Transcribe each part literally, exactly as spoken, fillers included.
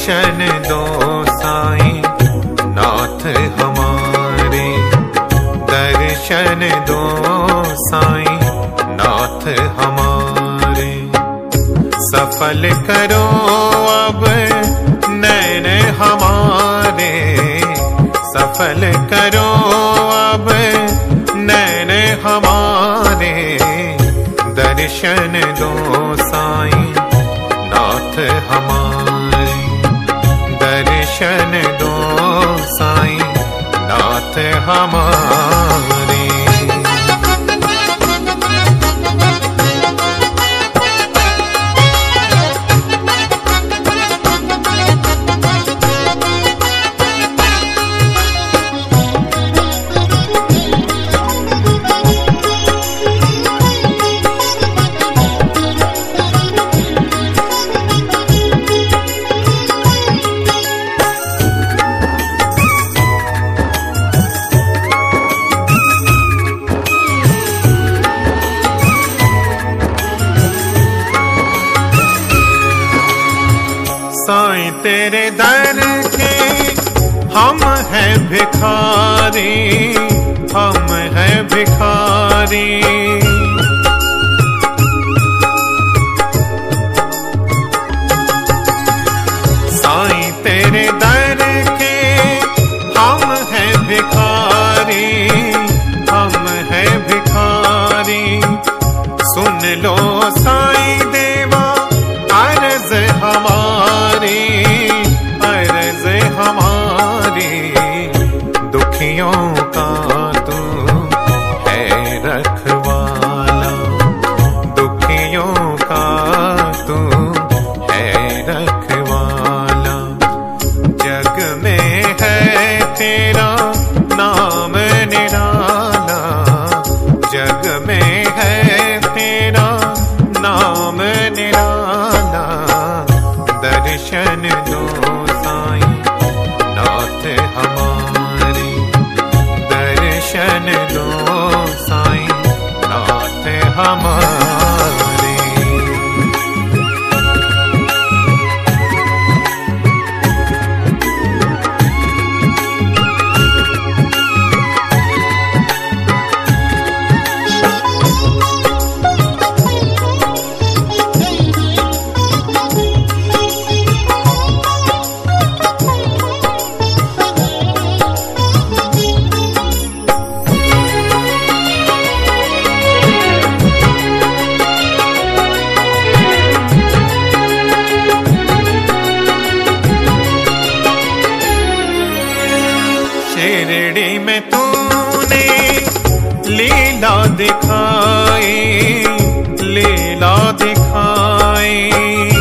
दर्शन दो साईं नाथ हमारे, दर्शन दो साईं नाथ हमारे। सफल करो अब नैन हमारे, सफल करो अब नैन हमारे। दर्शन दो साईं नाथ हमारे, दर्शन दो साईं नाथ हमारे। साईं तेरे दर के हम हैं भिखारी, हम हैं भिखारी। साईं तेरे दर के हम हैं भिखारी, हम हैं भिखारी। सुन लो साईं देवा अर्ज हमारी, अर्ज हमारी। दुखियों का तू है रखवाला, दुखियों का तू है रखवाला। जग में है तेरा नाम निराला, जग में है तेरा नाम निराला। दर्शन दो साईं नाथ हमारे, दर्शन दो साईं नाथ हमारे। शिरडी में तूने लीला दिखाई, लीला दिखाई।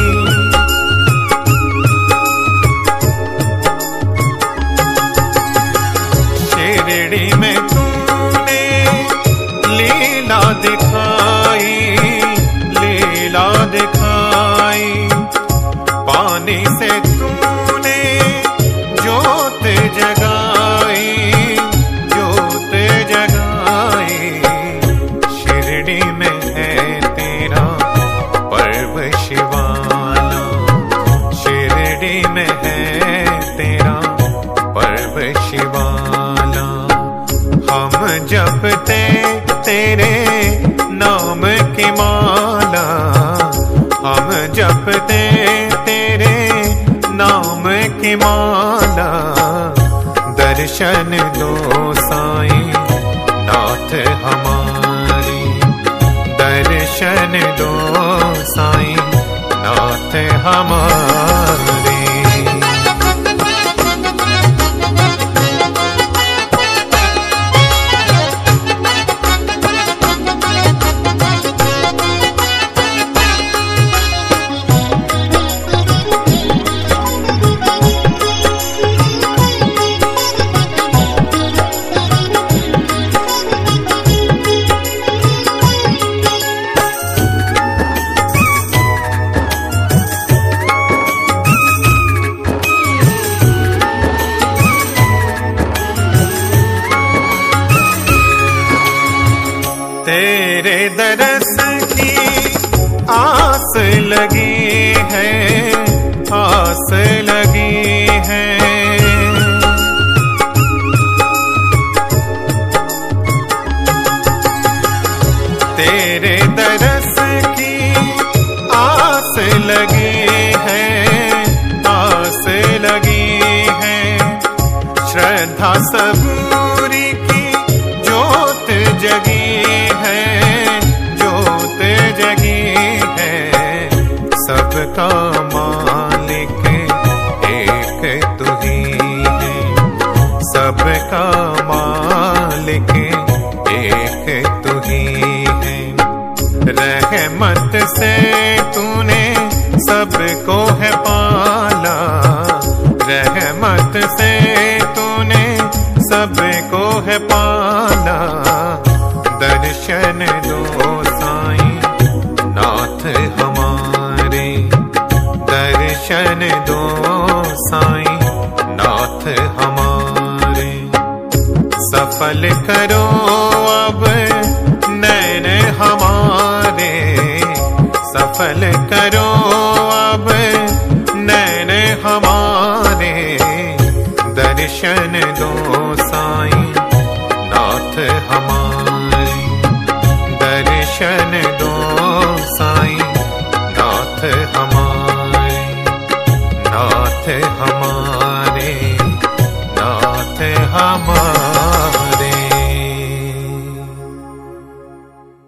शिरडी में तूने लीला दिखाई, लीला दिखाई। पानी से तूने जोत जगाई, जोत जगाई। शिरडी में है तेरा पर्व शिवाला, शिरडी में है तेरा पर्व शिवाला। हम जपते तेरे नाम की माला, हम जपते तेरे नाम की माला। दर्शन दो साईं नाथ हमारे, दर्शन दो साईं नाथ हमारे। दरस की आस लगी है, आस लगी सबूरी की जोत जगी है, जोत जगी है। सबका मालिक एक तू ही है, सबका मालिक एक तू ही है। रहमत से तूने सबको है पाला, रहमत से तूने सबको है पाला। दर्शन दो साईं नाथ हमारे, दर्शन दो साईं नाथ हमारे। सफल करो अब नैन हमारे, सफल करो अब नैन हमारे। दर्शन दो साईं नाथ हमारे, दर्शन दो साईं नाथ हमारे, नाथ हमारे, नाथ हमारे।